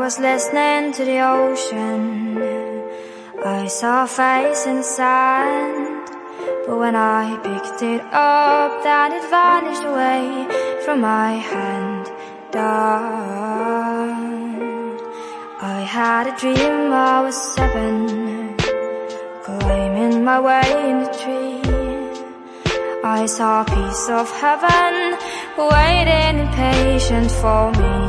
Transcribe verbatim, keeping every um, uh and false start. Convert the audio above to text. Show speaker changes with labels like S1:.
S1: was listening to the ocean. I saw a face in the sand, but when I picked it up, then it vanished away from my hand. Done. I had a dream I was seven, climbing my way in the tree. I saw a piece of heaven waiting impatient for me.